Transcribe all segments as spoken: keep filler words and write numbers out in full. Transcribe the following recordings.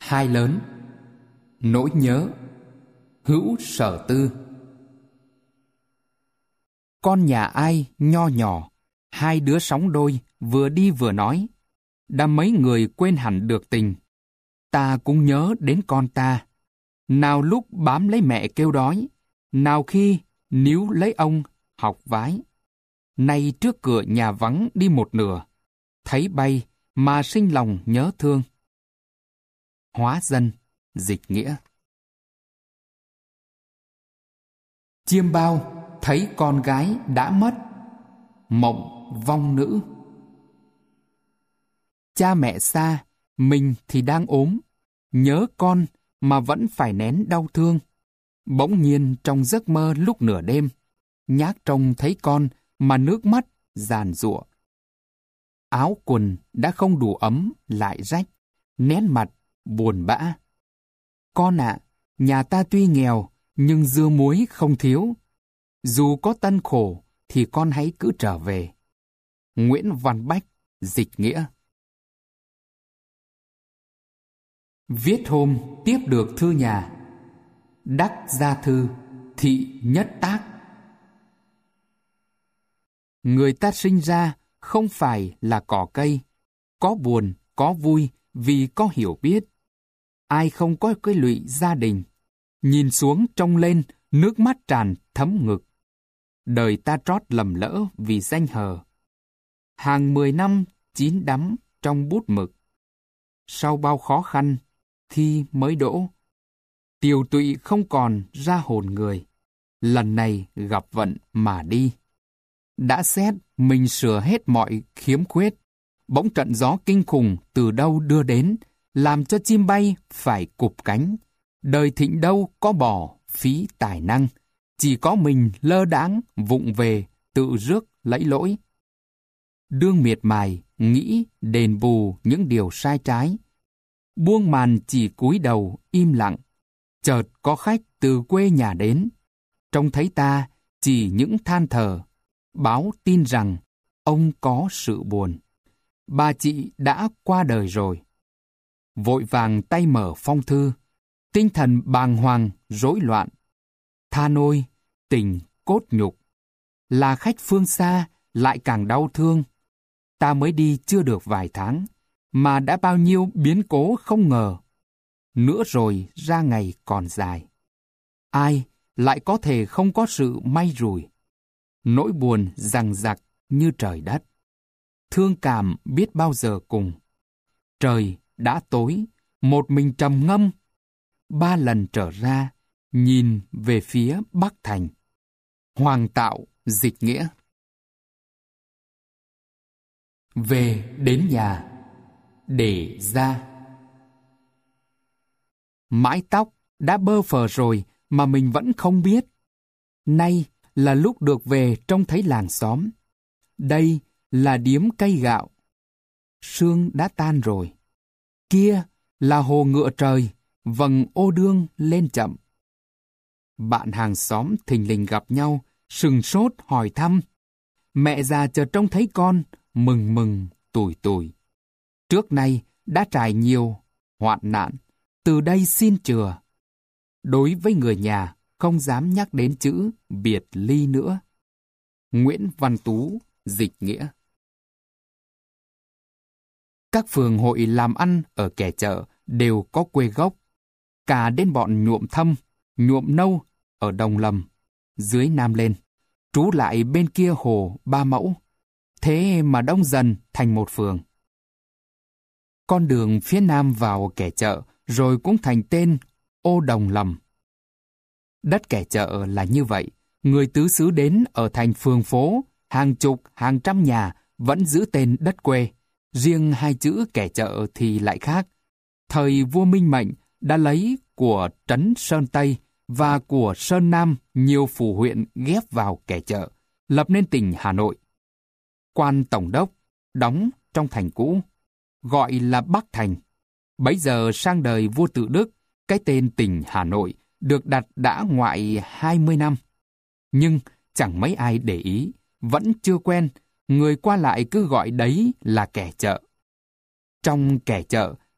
Hai lớn. Nỗi nhớ. Hữu Sở Tư. Con nhà ai nho nhỏ, hai đứa sóng đôi vừa đi vừa nói. Đã mấy người quên hẳn được tình. Ta cũng nhớ đến con ta. Nào lúc bám lấy mẹ kêu đói, nào khi níu lấy ông học vái. Nay trước cửa nhà vắng đi một nửa, thấy bay mà sinh lòng nhớ thương. Hóa dân, dịch nghĩa. Chiêm bao thấy con gái đã mất, mộng vong nữ. Cha mẹ xa, mình thì đang ốm, nhớ con mà vẫn phải nén đau thương. Bỗng nhiên trong giấc mơ lúc nửa đêm, nhác trông thấy con mà nước mắt giàn giụa. Áo quần đã không đủ ấm lại rách, nét mặt buồn bã. Con ạ, nhà ta tuy nghèo nhưng dưa muối không thiếu. Dù có tân khổ thì con hãy cứ trở về. Nguyễn Văn Bách, dịch nghĩa. Viết hôm tiếp được thư nhà. Đắc gia thư, thị nhất tác. Người ta sinh ra không phải là cỏ cây, có buồn, có vui vì có hiểu biết. Ai không có cái lụy gia đình, nhìn xuống trông lên, nước mắt tràn thấm ngực. Đời ta trót lầm lỡ vì danh hờ. Hàng mười năm chín đắm trong bút mực. Sau bao khó khăn, thi mới đỗ. Tiều tụy không còn ra hồn người. Lần này gặp vận mà đi. Đã xét mình sửa hết mọi khiếm khuyết. Bỗng trận gió kinh khủng từ đâu đưa đến, làm cho chim bay phải cụp cánh. Đời thịnh đâu có bỏ phí tài năng, chỉ có mình lơ đãng vụng về tự rước lẫy lỗi. Đương miệt mài nghĩ đền bù những điều sai trái, buông màn chỉ cúi đầu im lặng. Chợt có khách từ quê nhà đến, trông thấy ta chỉ những than thở, báo tin rằng ông có sự buồn. Bà chị đã qua đời rồi. Vội vàng tay mở phong thư, tinh thần bàng hoàng rối loạn. Than ôi, tình cốt nhục. Là khách phương xa lại càng đau thương. Ta mới đi chưa được vài tháng, mà đã bao nhiêu biến cố không ngờ. Nữa rồi ra ngày còn dài. Ai lại có thể không có sự may rủi. Nỗi buồn dằng dặc như trời đất. Thương cảm biết bao giờ cùng. Trời đã tối, một mình trầm ngâm. Ba lần trở ra, nhìn về phía Bắc Thành. Hoàng Tạo, dịch nghĩa. Về đến nhà, để ra. Mái tóc đã bơ phờ rồi mà mình vẫn không biết. Nay là lúc được về trông thấy làng xóm. Đây là điếm cây gạo. Sương đã tan rồi. Kia là hồ ngựa trời, vầng ô đương lên chậm. Bạn hàng xóm thình lình gặp nhau, sừng sốt hỏi thăm. Mẹ già chợt trông thấy con, mừng mừng, tủi tủi. Trước nay đã trải nhiều hoạn nạn, từ đây xin chừa. Đối với người nhà, không dám nhắc đến chữ biệt ly nữa. Nguyễn Văn Tú, dịch nghĩa. Các phường hội làm ăn ở Kẻ Chợ đều có quê gốc. Cả đến bọn nhuộm thâm, nhuộm nâu ở Đồng Lầm, dưới Nam lên, trú lại bên kia hồ Ba Mẫu. Thế mà đông dần thành một phường. Con đường phía nam vào Kẻ Chợ rồi cũng thành tên Ô Đồng Lầm. Đất Kẻ Chợ là như vậy. Người tứ xứ đến ở thành phường phố, hàng chục, hàng trăm nhà vẫn giữ tên đất quê. Riêng hai chữ Kẻ Chợ thì lại khác. Thời vua Minh Mệnh đã lấy của trấn Sơn Tây và của Sơn Nam nhiều phủ huyện ghép vào Kẻ Chợ, lập nên tỉnh Hà Nội. Quan tổng đốc đóng trong thành cũ, gọi là Bắc Thành. Bấy giờ sang đời vua Tự Đức, cái tên tỉnh Hà Nội được đặt đã ngoại hai mươi năm. Nhưng chẳng mấy ai để ý, vẫn chưa quen, người qua lại cứ gọi đấy là Kẻ Chợ. Trong Kẻ Chợ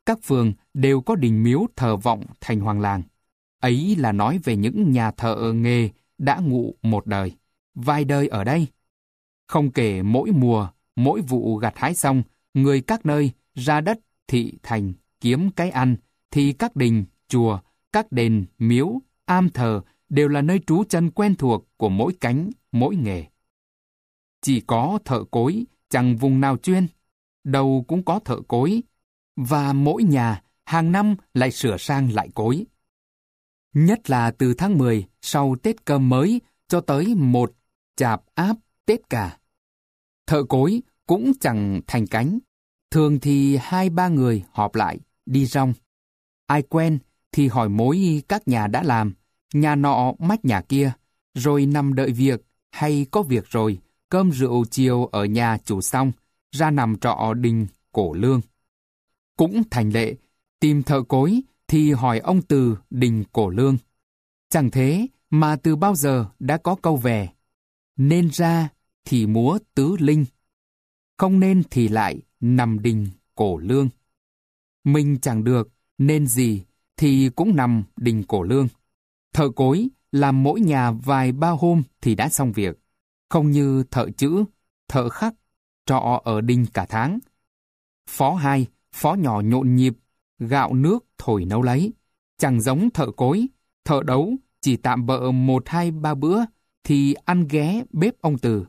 các phường đều có đình miếu thờ vọng thành hoàng làng. Ấy là nói về những nhà thợ nghề đã ngụ một đời, vài đời ở đây. Không kể mỗi mùa, mỗi vụ gặt hái xong, người các nơi ra đất thị thành kiếm cái ăn, thì các đình, chùa, các đền, miếu, am thờ đều là nơi trú chân quen thuộc của mỗi cánh, mỗi nghề. Chỉ có thợ cối, chẳng vùng nào chuyên, đâu cũng có thợ cối, và mỗi nhà hàng năm lại sửa sang lại cối. Nhất là từ tháng mười sau Tết Cơm Mới cho tới một Chạp Áp Tết Cả. Thợ cối cũng chẳng thành cánh, thường thì hai ba người họp lại, đi rong. Ai quen thì hỏi mối các nhà đã làm, nhà nọ mách nhà kia, rồi nằm đợi việc, hay có việc rồi, cơm rượu chiều ở nhà chủ xong, ra nằm trọ đình Cổ Lương. Cũng thành lệ, tìm thợ cối thì hỏi ông Từ đình Cổ Lương. Chẳng thế mà từ bao giờ đã có câu về, nên ra thì múa tứ linh, không nên thì lại nằm đình Cổ Lương. Mình chẳng được, nên gì thì cũng nằm đình Cổ Lương. Thợ cối làm mỗi nhà vài ba hôm thì đã xong việc, không như thợ chữ, thợ khắc, trọ ở đình cả tháng. Phó hai, phó nhỏ nhộn nhịp, gạo nước thổi nấu lấy. Chẳng giống thợ cối, thợ đấu chỉ tạm bợ một hai ba bữa thì ăn ghé bếp ông Từ.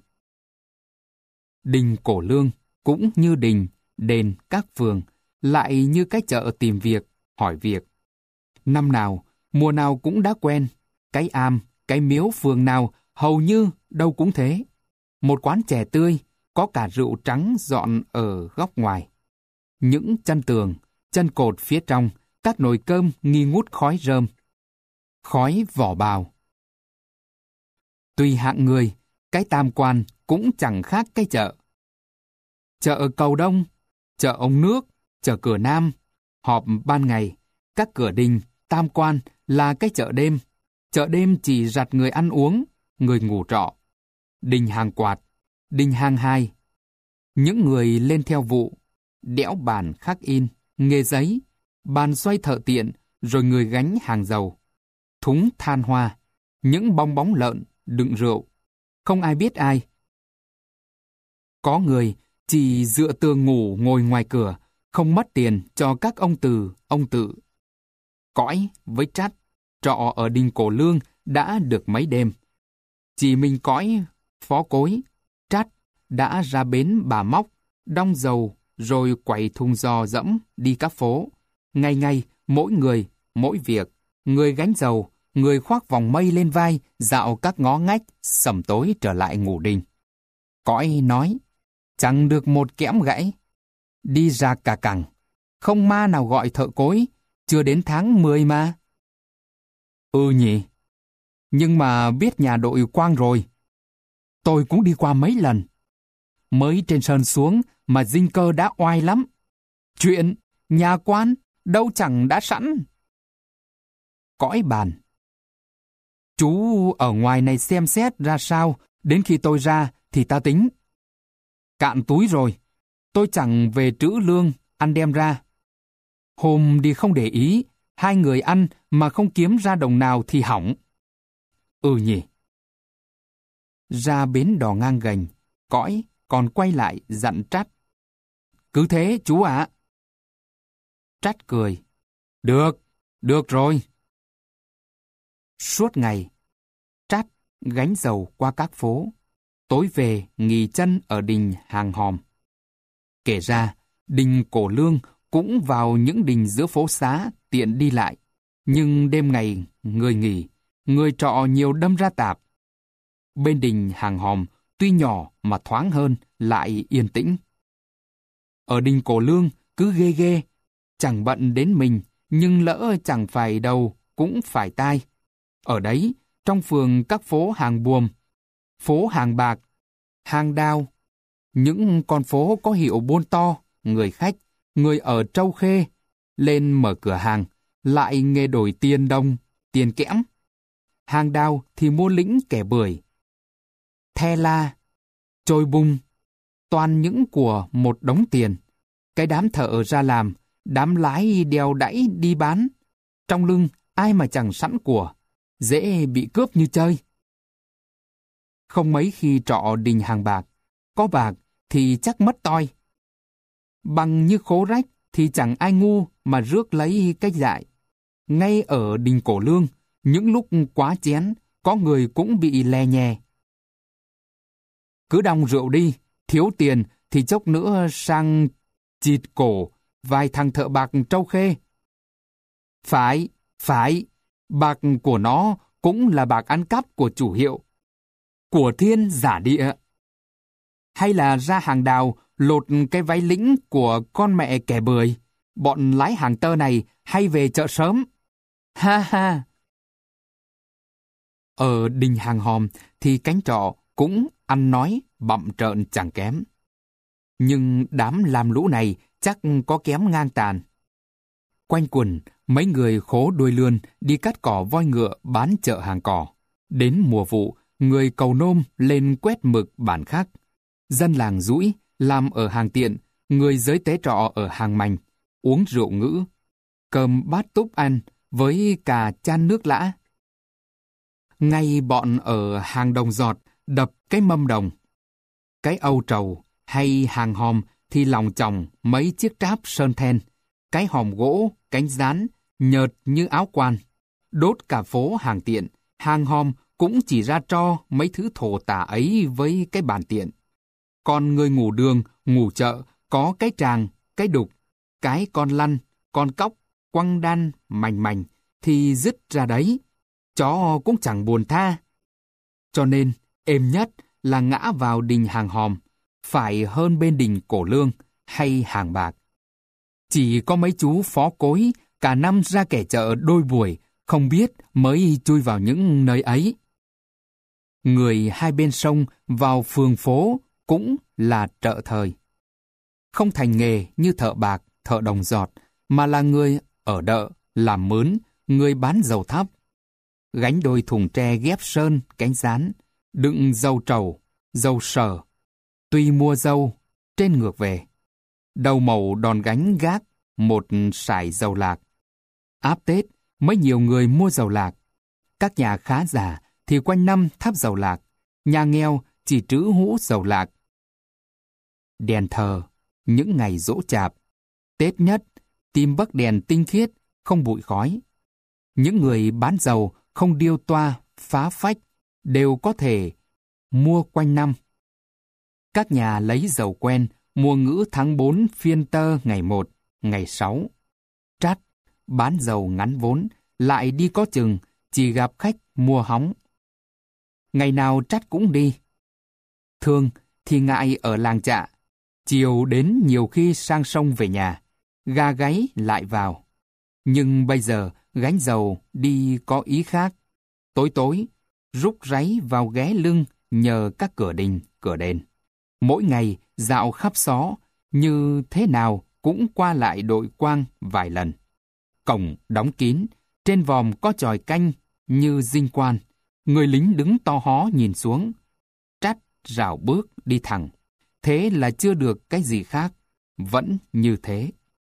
Đình Cổ Lương cũng như đình, đền, các phường, lại như cái chợ tìm việc, hỏi việc. Năm nào, mùa nào cũng đã quen, cái am, cái miếu phường nào hầu như đâu cũng thế. Một quán chè tươi, có cả rượu trắng dọn ở góc ngoài. Những chân tường, chân cột phía trong, các nồi cơm nghi ngút khói rơm. Khói vỏ bào. Tùy hạng người, cái tam quan cũng chẳng khác cái chợ. Chợ Cầu Đông, chợ Ông Nước, chợ Cửa Nam, họp ban ngày, các cửa đình, tam quan là cái chợ đêm. Chợ đêm chỉ rặt người ăn uống, người ngủ trọ. Đình hàng quạt, đình hàng hai. Những người lên theo vụ, đẽo bàn khắc in, nghề giấy, bàn xoay thợ tiện, rồi người gánh hàng dầu. Thúng than hoa, những bong bóng lợn, đựng rượu. Không ai biết ai. Có người chỉ dựa tường ngủ ngồi ngoài cửa, không mất tiền cho các ông Từ, ông Tự. Cõi với Trát, trọ ở đình Cổ Lương đã được mấy đêm. Chỉ mình Cõi, phó cối, Trát đã ra bến Bà Móc, đong dầu, rồi quẩy thùng giò dẫm đi các phố. Ngày ngày, mỗi người, mỗi việc, người gánh dầu, người khoác vòng mây lên vai, dạo các ngõ ngách, sẩm tối trở lại ngủ đình. Cõi nói, chẳng được một kẽm gãy. Đi ra cả cẳng, không ma nào gọi thợ cối, chưa đến tháng mười mà. Ừ nhỉ, nhưng mà biết nhà đội Quang rồi. Tôi cũng đi qua mấy lần. Mới trên sơn xuống mà dinh cơ đã oai lắm. Chuyện, nhà quan, đâu chẳng đã sẵn. Cõi bàn. Chú ở ngoài này xem xét ra sao, đến khi tôi ra thì ta tính. Cạn túi rồi, tôi chẳng về trữ lương, ăn đem ra. Hôm đi không để ý, hai người ăn mà không kiếm ra đồng nào thì hỏng. Ừ nhỉ. Ra bến đò ngang gành, Cõi còn quay lại dặn Trát. Cứ thế chú ạ. Trát cười. Được, được rồi. Suốt ngày, Trát gánh dầu qua các phố, tối về nghỉ chân ở đình Hàng Hòm. Kể ra, đình Cổ Lương cũng vào những đình giữa phố xá tiện đi lại, nhưng đêm ngày người nghỉ, người trọ nhiều đâm ra tạp. Bên đình Hàng Hòm tuy nhỏ mà thoáng hơn, lại yên tĩnh. Ở đình Cổ Lương cứ ghê ghê, chẳng bận đến mình, nhưng lỡ chẳng phải đầu cũng phải tai. Ở đấy, trong phường các phố Hàng Buồm, phố Hàng Bạc, Hàng Đao, những con phố có hiệu buôn to, người khách, người ở trâu khê, lên mở cửa hàng, lại nghề đổi tiền đồng, tiền kẽm. Hàng Đao thì mua lĩnh kẻ bưởi. The la, trôi bung, toàn những của một đống tiền. Cái đám thợ ra làm, đám lái đèo đãy đi bán. Trong lưng ai mà chẳng sẵn của, dễ bị cướp như chơi. Không mấy khi trọ đình hàng bạc, có bạc thì chắc mất toi. Bằng như khố rách thì chẳng ai ngu mà rước lấy cách dại. Ngay ở đình Cổ Lương, những lúc quá chén, có người cũng bị lè nhè. Cứ đong rượu đi, thiếu tiền thì chốc nữa sang chịt cổ vài thằng thợ bạc Trâu Khê. Phải, phải, bạc của nó cũng là bạc ăn cắp của chủ hiệu. Của thiên giả địa. Hay là ra hàng đào lột cái váy lĩnh của con mẹ kẻ bưởi. Bọn lái hàng tơ này hay về chợ sớm. Ha ha! Ở đình Hàng Hòm thì cánh trọ cũng ăn nói bặm trợn chẳng kém. Nhưng đám làm lũ này chắc có kém ngang tàn. Quanh quần, mấy người khố đuôi lươn đi cắt cỏ voi ngựa bán chợ hàng cỏ. Đến mùa vụ, người cầu nôm lên quét mực bản khắc. Dân làng rũi, làm ở hàng tiện, người giới tế trọ ở hàng mành, uống rượu ngữ, cơm bát túp ăn với cả chan nước lã. Ngay bọn ở hàng đồng giọt đập cái mâm đồng. Cái âu trầu hay hàng hòm thì lòng chòng mấy chiếc tráp sơn then, cái hòm gỗ, cánh rán, nhợt như áo quan. Đốt cả phố hàng tiện, hàng hòm cũng chỉ ra tro mấy thứ thổ tả ấy với cái bàn tiện. Còn người ngủ đường, ngủ chợ, có cái tràng, cái đục, cái con lăn, con cóc, quăng đan, mành mành, thì dứt ra đấy. Chó cũng chẳng buồn tha. Cho nên, êm nhất là ngã vào đình Hàng Hòm, phải hơn bên đình Cổ Lương hay hàng bạc. Chỉ có mấy chú phó cối, cả năm ra kẻ chợ đôi buổi, không biết mới chui vào những nơi ấy. Người hai bên sông vào phường phố cũng là trợ thời. Không thành nghề như thợ bạc, thợ đồng giọt, mà là người ở đợ, làm mướn, người bán dầu thắp. Gánh đôi thùng tre ghép sơn, cánh rán, đựng dầu trầu, dầu sở. Tuy mua dâu, trên ngược về. Đầu mẩu đòn gánh gác, một sải dầu lạc. Áp Tết, mới nhiều người mua dầu lạc. Các nhà khá giả thì quanh năm thắp dầu lạc, nhà nghèo chỉ trữ hũ dầu lạc. Đèn thờ, những ngày giỗ chạp, Tết nhất, tìm bấc đèn tinh khiết, không bụi khói. Những người bán dầu không điêu toa, phá phách, đều có thể mua quanh năm. Các nhà lấy dầu quen, mua ngữ tháng bốn phiên tơ ngày một, ngày sáu. Trát, bán dầu ngắn vốn, lại đi có chừng, chỉ gặp khách mua hóng. Ngày nào Trát cũng đi. Thường thì ngại ở làng Chạ, chiều đến nhiều khi sang sông về nhà, gà gáy lại vào. Nhưng bây giờ gánh dầu đi có ý khác. Tối tối, rúc ráy vào ghé lưng nhờ các cửa đình, cửa đền. Mỗi ngày dạo khắp xó, như thế nào cũng qua lại đội quang vài lần. Cổng đóng kín, trên vòm có chòi canh như dinh quan. Người lính đứng to hó nhìn xuống. Trát rảo bước đi thẳng. Thế là chưa được cái gì khác, vẫn như thế.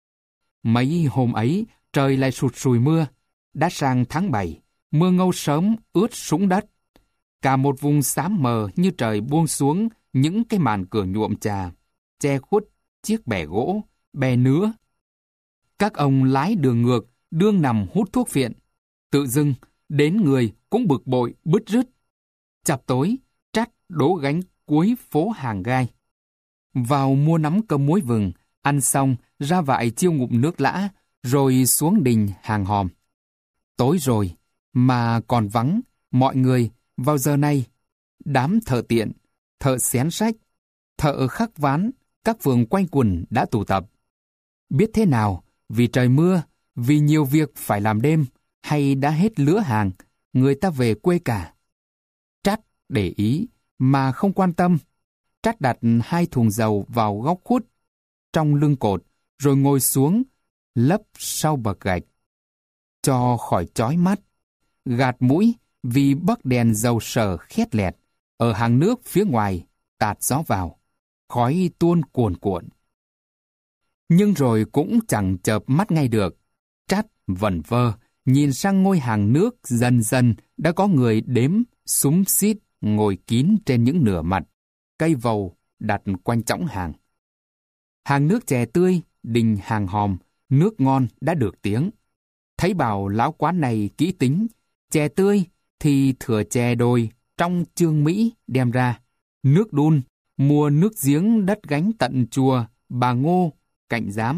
Mấy hôm ấy, trời lại sụt sùi mưa. Đã sang tháng bảy, mưa ngâu sớm ướt sũng đất. Cả một vùng xám mờ như trời buông xuống những cái màn cửa nhuộm trà, che khuất chiếc bè gỗ, bè nứa. Các ông lái đường ngược, đương nằm hút thuốc phiện. Tự dưng, đến người cũng bực bội, bứt rứt. Chập tối, Trát đổ gánh cuối phố Hàng Gai. Vào mua nắm cơm muối vừng, ăn xong ra vại chiêu ngụm nước lã, rồi xuống đình Hàng Hòm. Tối rồi, mà còn vắng, mọi người vào giờ này, đám thợ tiện, thợ xén sách, thợ khắc ván, các phường quanh quần đã tụ tập. Biết thế nào, vì trời mưa, vì nhiều việc phải làm đêm, hay đã hết lứa hàng, người ta về quê cả. Trát để ý, mà không quan tâm. Trát đặt hai thùng dầu vào góc khuất, trong lưng cột, rồi ngồi xuống, lấp sau bậc gạch. Cho khỏi chói mắt, gạt mũi vì bấc đèn dầu sở khét lẹt, ở hàng nước phía ngoài, tạt gió vào, khói tuôn cuồn cuộn. Nhưng rồi cũng chẳng chợp mắt ngay được. Trát vẩn vơ, nhìn sang ngôi hàng nước dần dần đã có người đếm, xúm xít, ngồi kín trên những nửa mặt. Cây vầu đặt quanh chõng hàng. Hàng nước chè tươi, đình hàng hòm, nước ngon đã được tiếng. Thấy bảo lão quán này kỹ tính, chè tươi thì thừa chè đồi trong Chương Mỹ đem ra. Nước đun, mua nước giếng đất gánh tận chùa, bà Ngô, cạnh giám.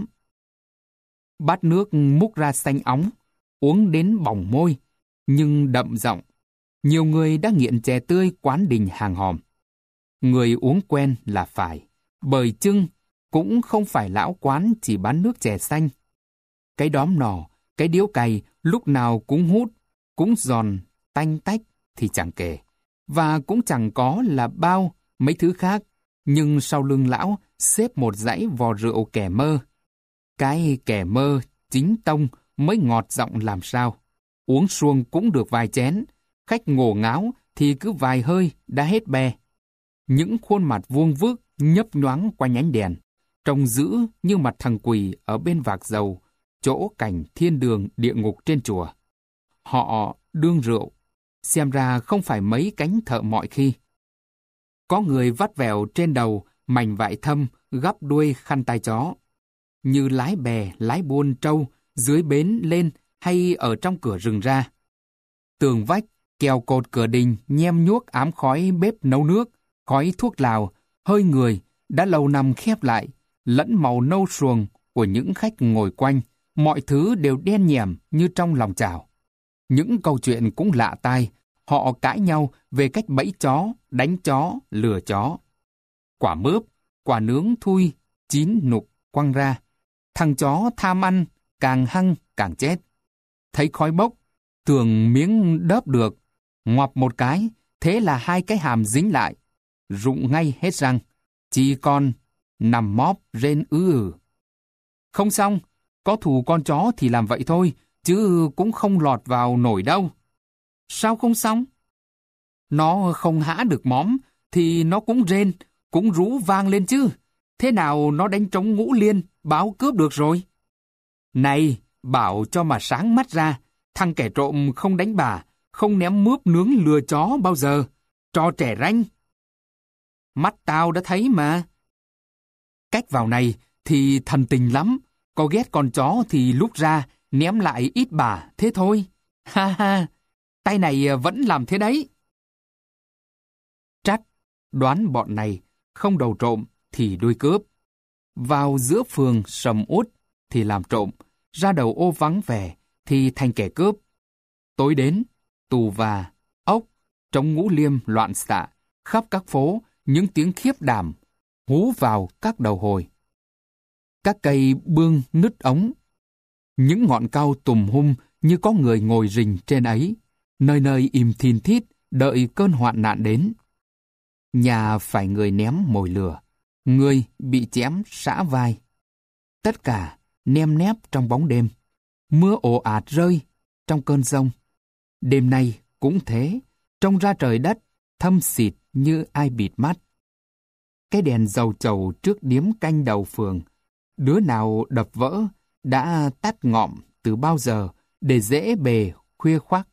Bát nước múc ra xanh óng, uống đến bỏng môi, nhưng đậm giọng. Nhiều người đã nghiện chè tươi quán đình hàng hòm. Người uống quen là phải, bởi chưng cũng không phải lão quán chỉ bán nước chè xanh. Cái đóm nò, cái điếu cày lúc nào cũng hút, cũng giòn, tanh tách thì chẳng kể. Và cũng chẳng có là bao mấy thứ khác, nhưng sau lưng lão xếp một dãy vò rượu kẻ mơ. Cái kẻ mơ chính tông mới ngọt giọng làm sao. Uống suông cũng được vài chén, khách ngổ ngáo thì cứ vài hơi đã hết bè. Những khuôn mặt vuông vức nhấp nhoáng qua nhánh đèn, trông dữ như mặt thằng quỷ ở bên vạc dầu, chỗ cảnh thiên đường địa ngục trên chùa. Họ đương rượu, xem ra không phải mấy cánh thợ mọi khi. Có người vắt vẻo trên đầu mảnh vải thâm gắp đuôi khăn tai chó. Như lái bè, lái buôn trâu, dưới bến lên hay ở trong cửa rừng ra. Tường vách, kèo cột cửa đình nhem nhuốc ám khói bếp nấu nước, khói thuốc lào, hơi người đã lâu năm khép lại, lẫn màu nâu suồng của những khách ngồi quanh, mọi thứ đều đen nhẻm như trong lòng chảo. Những câu chuyện cũng lạ tai, họ cãi nhau về cách bẫy chó, đánh chó, lừa chó. Quả mướp, quả nướng thui, chín nục, quăng ra. Thằng chó tham ăn, càng hăng càng chết. Thấy khói bốc, tưởng miếng đớp được, ngoặp một cái, thế là hai cái hàm dính lại, rụng ngay hết răng, chỉ còn nằm móp rên ư ử. Không xong, có thù con chó thì làm vậy thôi, chứ cũng không lọt vào nổi đâu. Sao không xong? Nó không hã được móm, thì nó cũng rên, cũng rú vang lên chứ. Thế nào nó đánh trống ngũ liên, báo cướp được rồi? Này, bảo cho mà sáng mắt ra, thằng kẻ trộm không đánh bà, không ném mướp nướng lừa chó bao giờ, trò trẻ ranh. Mắt tao đã thấy mà. Cách vào này thì thần tình lắm, có ghét con chó thì lúc ra ném lại ít bà, thế thôi. Ha ha, tay này vẫn làm thế đấy. Trát đoán bọn này không đầu trộm thì đuôi cướp. Vào giữa phường sầm uất thì làm trộm, ra đầu ô vắng vẻ thì thành kẻ cướp. Tối đến, tù và, ốc, trống ngũ liêm loạn xạ, khắp các phố, những tiếng khiếp đảm, hú vào các đầu hồi. Các cây bương nứt ống, những ngọn cao tùm hum như có người ngồi rình trên ấy, nơi nơi im thin thít, đợi cơn hoạn nạn đến. Nhà phải người ném mồi lửa, người bị chém xả vai. Tất cả nem nép trong bóng đêm, mưa ồ ạt rơi trong cơn giông. Đêm nay cũng thế, trông ra trời đất thâm xịt như ai bịt mắt. Cái đèn dầu trầu trước điếm canh đầu phường, đứa nào đập vỡ đã tắt ngọn từ bao giờ để dễ bề khuya khoác.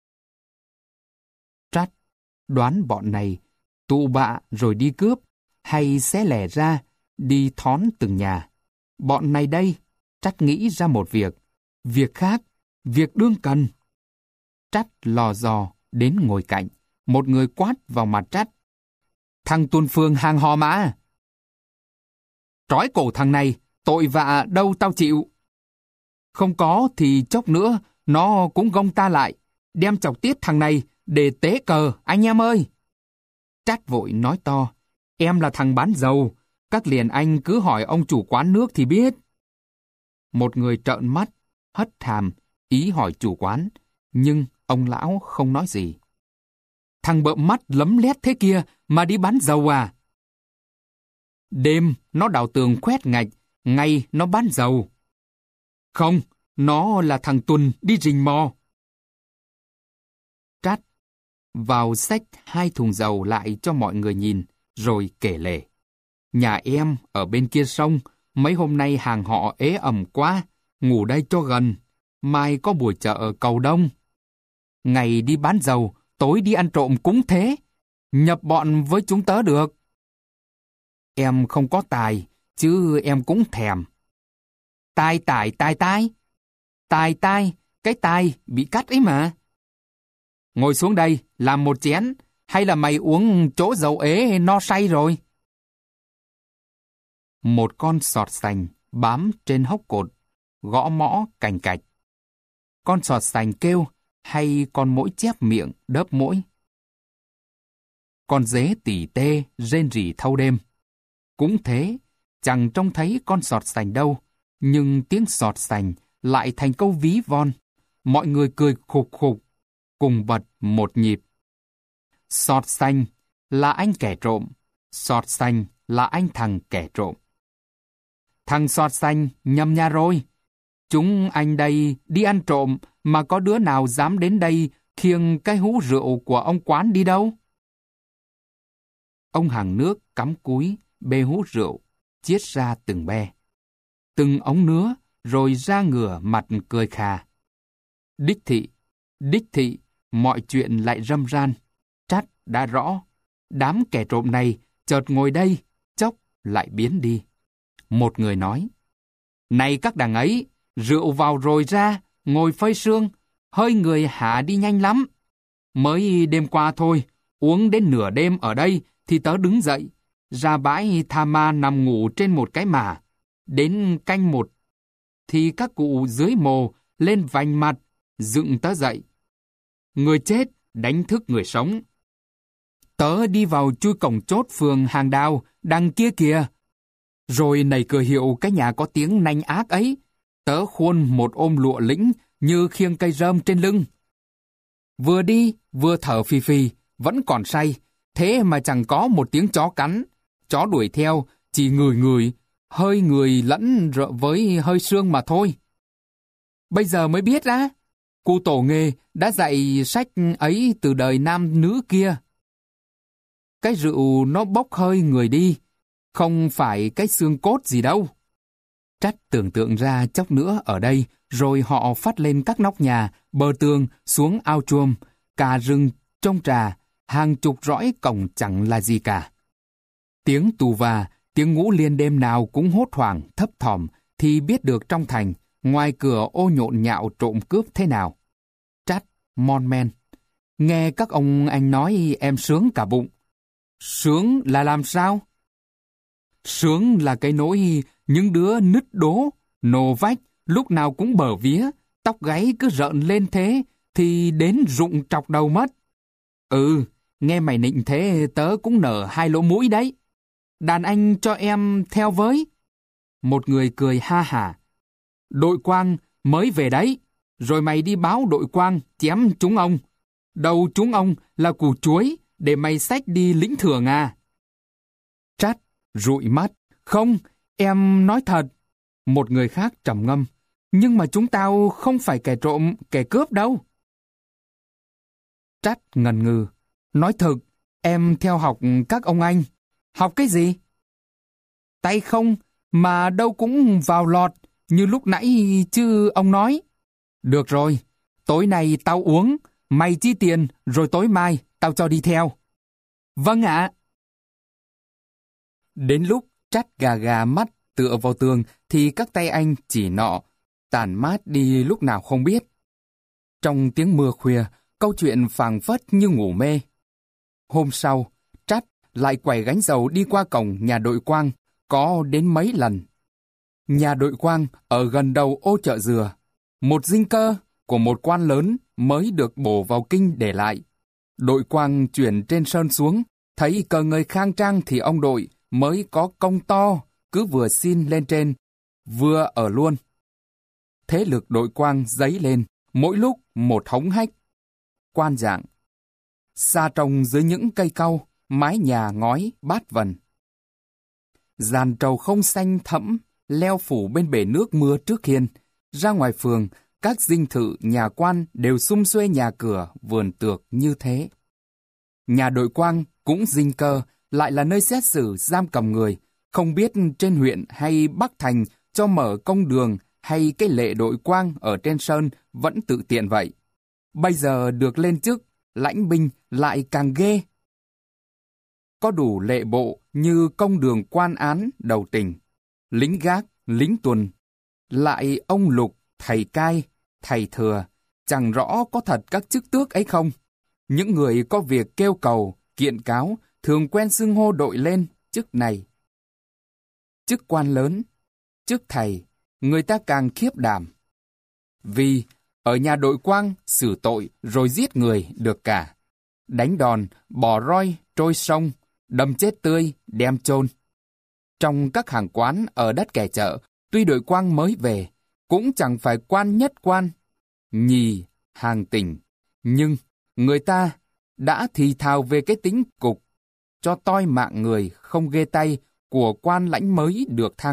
Trát đoán bọn này tụ bạ rồi đi cướp, hay xé lẻ ra đi thón từng nhà. Bọn này đây, Trát nghĩ ra một việc, việc khác, việc đương cần. Trát lò dò đến ngồi cạnh, một người quát vào mặt Trát. Thằng tuần phường hàng hò mà. Trói cổ thằng này, tội vạ đâu tao chịu. Không có thì chốc nữa, nó cũng gông ta lại, đem chọc tiết thằng này để tế cờ, anh em ơi. Trát vội nói to, em là thằng bán dầu, các liền anh cứ hỏi ông chủ quán nước thì biết. Một người trợn mắt, hất hàm, ý hỏi chủ quán, nhưng ông lão không nói gì. Thằng bợm mắt lấm lét thế kia mà đi bán dầu à? Đêm nó đào tường khoét ngạch, ngày nó bán dầu. Không, nó là thằng Tuần đi rình mò. Trát vào xách hai thùng dầu lại cho mọi người nhìn, rồi kể lể. Nhà em ở bên kia sông, mấy hôm nay hàng họ ế ẩm quá, ngủ đây cho gần, mai có buổi chợ cầu đông. Ngày đi bán dầu, tối đi ăn trộm cũng thế, nhập bọn với chúng tớ được. Em không có tài, chứ em cũng thèm. Tai tài tai tai. Tài tai, cái tai bị cắt ấy mà. Ngồi xuống đây, làm một chén, hay là mày uống chỗ dầu ế no say rồi? Một con sọt sành bám trên hốc cột, gõ mõ cành cạch. Con sọt sành kêu, hay con muỗi chép miệng đớp muỗi. Con dế tỉ tê rên rỉ thâu đêm. Cũng thế, chẳng trông thấy con sọt sành đâu, nhưng tiếng sọt sành lại thành câu ví von. Mọi người cười khục khục, cùng bật một nhịp. Sọt sành là anh kẻ trộm, sọt sành là anh thằng kẻ trộm. Thằng sọt sành nhầm nhà rồi. Chúng anh đây đi ăn trộm mà có đứa nào dám đến đây khiêng cái hũ rượu của ông quán đi đâu? Ông hàng nước cắm cúi bê hũ rượu, chiết ra từng be, từng ống nứa, rồi ra ngửa mặt cười khà. Đích thị, đích thị, mọi chuyện lại râm ran. Trát đã rõ, đám kẻ trộm này chợt ngồi đây, chốc lại biến đi. Một người nói, này các đằng ấy, rượu vào rồi ra, ngồi phơi sương, hơi người hạ đi nhanh lắm. Mới đêm qua thôi, uống đến nửa đêm ở đây thì tớ đứng dậy, ra bãi Tha Ma nằm ngủ trên một cái mả. Đến canh một, thì các cụ dưới mồ lên vành mặt, dựng tớ dậy. Người chết đánh thức người sống. Tớ đi vào chui cổng chốt phường Hàng Đào, đằng kia kìa. Rồi nảy cửa hiệu cái nhà có tiếng nanh ác ấy, tớ khuôn một ôm lụa lĩnh như khiêng cây rơm trên lưng. Vừa đi, vừa thở phì phì, vẫn còn say, thế mà chẳng có một tiếng chó cắn. Chó đuổi theo, chỉ ngửi ngửi, hơi người lẫn rợ với hơi xương mà thôi. Bây giờ mới biết á, cụ tổ nghề đã dạy sách ấy từ đời nam nữ kia. Cái rượu nó bốc hơi người đi, không phải cái xương cốt gì đâu. Trát tưởng tượng ra chốc nữa ở đây, rồi họ phát lên các nóc nhà, bờ tường, xuống ao chuông, cả rừng trông trà, hàng chục rõi cổng chẳng là gì cả. Tiếng tù và, tiếng ngũ liên đêm nào cũng hốt hoảng, thấp thỏm, thì biết được trong thành, ngoài cửa ô nhộn nhạo trộm cướp thế nào. Trát, mon men. Nghe các ông anh nói em sướng cả bụng. Sướng là làm sao? Sướng là cái nỗi những đứa nứt đố, nổ vách, lúc nào cũng bở vía, tóc gáy cứ rợn lên thế, thì đến rụng trọc đầu mất. Ừ, nghe mày nịnh thế tớ cũng nở hai lỗ mũi đấy. Đàn anh cho em theo với. Một người cười ha hả. Đội quang mới về đấy, rồi mày đi báo đội quang chém chúng ông. Đầu chúng ông là củ chuối, để mày xách đi lĩnh thưởng à. Trát rụi mắt. Không, em nói thật. Một người khác trầm ngâm. Nhưng mà chúng tao không phải kẻ trộm, kẻ cướp đâu. Trát ngần ngừ. Nói thực, em theo học các ông anh. Học cái gì? Tay không, mà đâu cũng vào lọt, như lúc nãy chứ ông nói. Được rồi, tối nay tao uống, mày chi tiền, rồi tối mai tao cho đi theo. Vâng ạ. Đến lúc Trát gà gà mắt tựa vào tường, thì các tay anh chỉ nọ, tàn mát đi lúc nào không biết. Trong tiếng mưa khuya, câu chuyện phảng phất như ngủ mê. Hôm sau, Trát lại quẩy gánh dầu đi qua cổng nhà đội quang, có đến mấy lần. Nhà đội quang ở gần đầu ô chợ dừa, một dinh cơ của một quan lớn mới được bổ vào kinh để lại. Đội quang chuyển trên sơn xuống, thấy cờ người khang trang thì ông đội mới có công to, cứ vừa xin lên trên, vừa ở luôn. Thế lực đội quang dấy lên, mỗi lúc một hống hách. Quan dạng, xa trồng dưới những cây cau, mái nhà ngói bát vần. Giàn trầu không xanh thẫm, leo phủ bên bể nước mưa trước hiên. Ra ngoài phường, các dinh thự, nhà quan đều sum xuê nhà cửa, vườn tược như thế. Nhà đội quang cũng dinh cơ, lại là nơi xét xử giam cầm người, Không biết trên huyện hay Bắc Thành cho mở công đường hay cái lệ đội quang ở trên sơn vẫn tự tiện vậy. Bây giờ được lên chức, lãnh binh lại càng ghê. Có đủ lệ bộ như công đường quan án đầu tỉnh, lính gác, lính tuần, lại ông lục, thầy cai, thầy thừa, chẳng rõ có thật các chức tước ấy không. Những người có việc kêu cầu, kiện cáo, thường quen xưng hô đội lên chức này. Chức quan lớn, chức thầy, người ta càng khiếp đảm. Vì ở nhà đội quang xử tội rồi giết người được cả. Đánh đòn, bỏ roi, trôi sông, đâm chết tươi, đem chôn. Trong các hàng quán ở đất kẻ chợ, tuy đội quang mới về, cũng chẳng phải quan nhất quan, nhì, hàng tỉnh. Nhưng người ta đã thì thào về cái tính cục, cho toi mạng người không ghê tay của quan lãnh mới được thăng.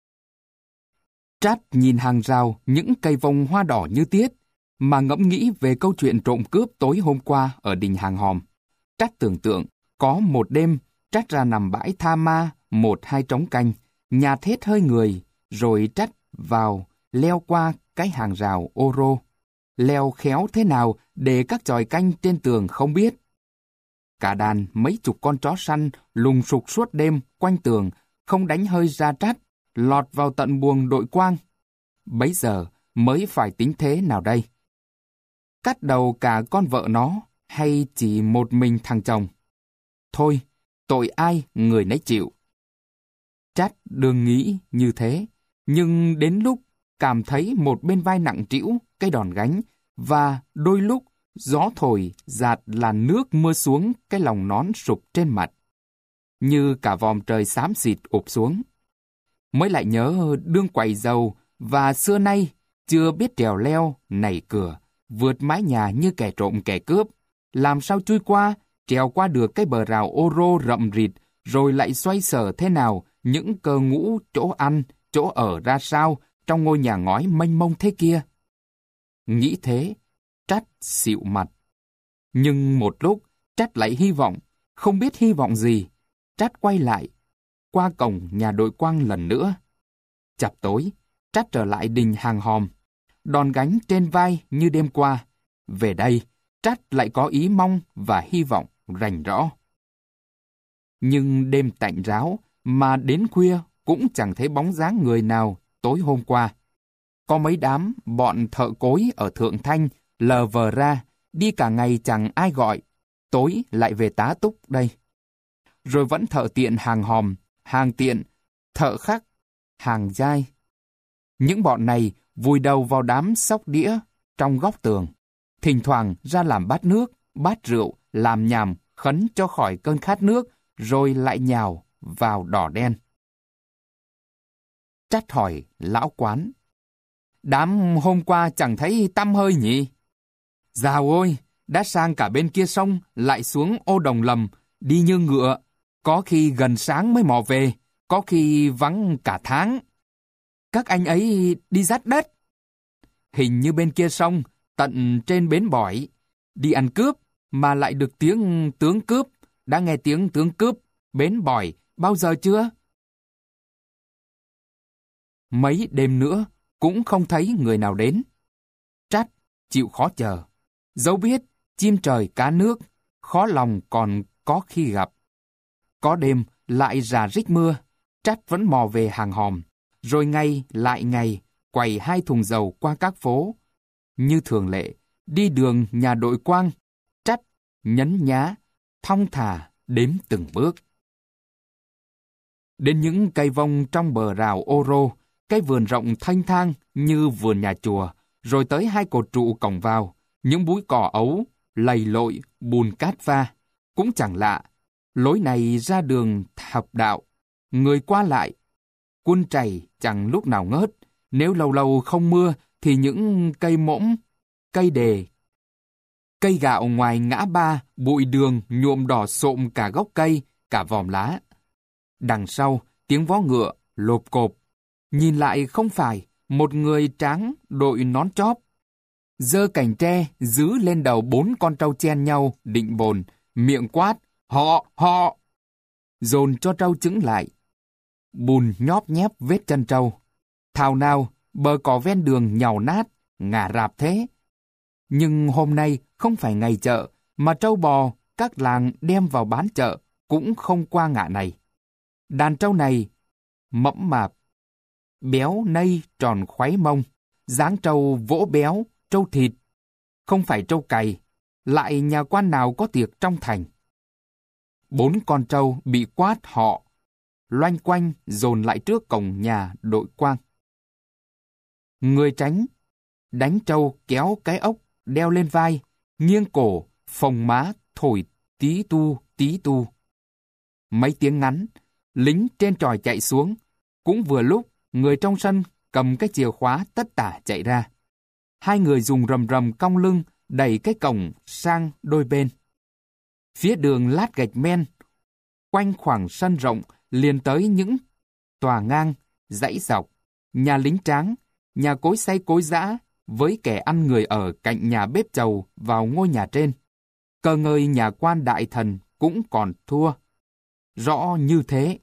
Trát nhìn hàng rào những cây vông hoa đỏ như tiết, mà ngẫm nghĩ về câu chuyện trộm cướp tối hôm qua ở đình Hàng Hòm. Trát tưởng tượng, có một đêm, Trát ra nằm bãi tha ma, một hai trống canh, nhạt hết hơi người, rồi Trát vào, leo qua cái hàng rào ô rô. Leo khéo thế nào để các chòi canh trên tường không biết. Cả đàn mấy chục con chó săn lùng sục suốt đêm quanh tường, không đánh hơi ra Trát, lọt vào tận buồng đội quang. Bấy giờ mới phải tính thế nào đây? Cắt đầu cả con vợ nó, hay chỉ một mình thằng chồng? Thôi, tội ai người nấy chịu. Trát đừng nghĩ như thế, nhưng đến lúc cảm thấy một bên vai nặng trĩu cái đòn gánh, và đôi lúc gió thổi dạt làn nước mưa xuống cái lòng nón sụp trên mặt, như cả vòm trời xám xịt ụp xuống. Mới lại nhớ đương quầy dầu, và xưa nay chưa biết trèo leo, nảy cửa, vượt mái nhà như kẻ trộm kẻ cướp. Làm sao chui qua, trèo qua được cái bờ rào ô rô rậm rịt, rồi lại xoay sở thế nào những cơ ngũ chỗ ăn, chỗ ở ra sao trong ngôi nhà ngói mênh mông thế kia. Nghĩ thế, Trát xịu mặt. Nhưng một lúc, Trát lại hy vọng, không biết hy vọng gì. Trát quay lại, qua cổng nhà đội quang lần nữa. Chập tối, Trát trở lại đình Hàng Hòm, đòn gánh trên vai như đêm qua. Về đây, Trát lại có ý mong và hy vọng rành rõ. Nhưng đêm tạnh ráo, mà đến khuya cũng chẳng thấy bóng dáng người nào tối hôm qua. Có mấy đám bọn thợ cối ở Thượng Thanh lờ vờ ra, đi cả ngày chẳng ai gọi, tối lại về tá túc đây. Rồi vẫn thợ tiện Hàng Hòm, hàng tiện, thợ khắc, hàng dai. Những bọn này vùi đầu vào đám xóc đĩa trong góc tường, thỉnh thoảng ra làm bát nước, bát rượu, làm nhảm, khấn cho khỏi cơn khát nước, rồi lại nhào vào đỏ đen. Trát hỏi lão quán: Đám hôm qua chẳng thấy tăm hơi nhỉ? Dào ôi, đã sang cả bên kia sông, lại xuống ô đồng lầm, đi như ngựa. Có khi gần sáng mới mò về, có khi vắng cả tháng. Các anh ấy đi dắt đất. Hình như bên kia sông, tận trên bến bỏi, đi ăn cướp, mà lại được tiếng tướng cướp. Đã nghe tiếng tướng cướp, bến bỏi, bao giờ chưa? Mấy đêm nữa, cũng không thấy người nào đến. Trát chịu khó chờ. Dẫu biết, chim trời cá nước, khó lòng còn có khi gặp. Có đêm lại rà rích mưa, Trát vẫn mò về Hàng Hòm, rồi ngày lại ngày quầy hai thùng dầu qua các phố. Như thường lệ, đi đường nhà đội quang, Trát nhấn nhá, thong thả đếm từng bước. Đến những cây vông trong bờ rào ô rô, cái vườn rộng thanh thang như vườn nhà chùa, rồi tới hai cột trụ cổng vào, những búi cỏ ấu, lầy lội, bùn cát va. Cũng chẳng lạ, lối này ra đường hợp đạo, người qua lại. Quân trày chẳng lúc nào ngớt, nếu lâu lâu không mưa thì những cây mỗm, cây đề, cây gạo ngoài ngã ba, bụi đường nhuộm đỏ xộm cả gốc cây, cả vòm lá. Đằng sau, tiếng vó ngựa, lộp cộp. Nhìn lại không phải, một người tráng đội nón chóp, giơ cành tre giữ lên đầu bốn con trâu chen nhau, định bồn, miệng quát, họ, họ, dồn cho trâu chững lại. bùn nhóp nhép vết chân trâu. Thảo nào bờ cỏ ven đường nhàu nát, ngả rạp thế. Nhưng hôm nay không phải ngày chợ, mà trâu bò các làng đem vào bán chợ cũng không qua ngả này. Đàn trâu này mẫm mạp, béo nây tròn khoái mông, dáng trâu vỗ béo, trâu thịt, không phải trâu cày, lại nhà quan nào có tiệc trong thành. Bốn con trâu bị quát họ, loanh quanh dồn lại trước cổng nhà đội quang. Người tránh, đánh trâu kéo cái ốc, đeo lên vai, nghiêng cổ, phồng má, thổi tí tu, tí tu. Mấy tiếng ngắn, lính trên chòi chạy xuống, cũng vừa lúc người trong sân cầm cái chìa khóa tất tả chạy ra. Hai người dùng rầm rầm cong lưng đẩy cái cổng sang đôi bên. Phía đường lát gạch men, quanh khoảng sân rộng liền tới những tòa ngang, dãy dọc, nhà lính tráng, nhà cối xay cối giã với kẻ ăn người ở cạnh nhà bếp chầu vào ngôi nhà trên. Cờ ngơi nhà quan đại thần cũng còn thua. Rõ như thế.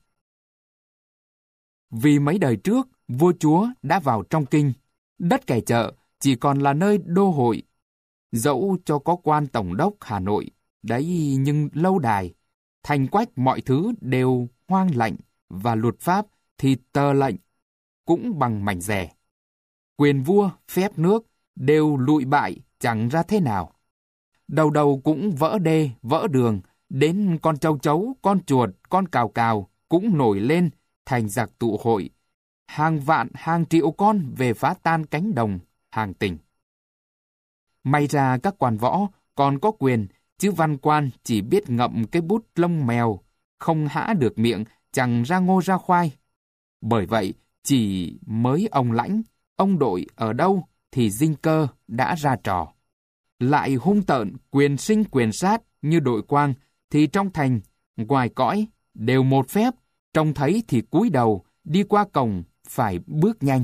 Vì mấy đời trước, vua chúa đã vào trong kinh, đất kẻ chợ chỉ còn là nơi đô hội. Dẫu cho có quan tổng đốc Hà Nội, đấy nhưng lâu đài, thành quách mọi thứ đều hoang lạnh và luật pháp thì tờ lệnh, cũng bằng mảnh rẻ. Quyền vua, phép nước đều lụi bại chẳng ra thế nào. Đầu đầu cũng vỡ đê, vỡ đường, đến con châu chấu, con chuột, con cào cào cũng nổi lên thành giặc tụ hội. Hàng vạn, hàng triệu con về phá tan cánh đồng, hàng tỉnh. May ra các quan võ còn có quyền, chứ văn quan chỉ biết ngậm cái bút lông mèo, không hã được miệng, chẳng ra ngô ra khoai. Bởi vậy, chỉ mới ông lãnh, ông đội ở đâu thì dinh cơ đã ra trò. Lại hung tợn, quyền sinh quyền sát như đội quang, thì trong thành, ngoài cõi, đều một phép, trông thấy thì cúi đầu, đi qua cổng, phải bước nhanh.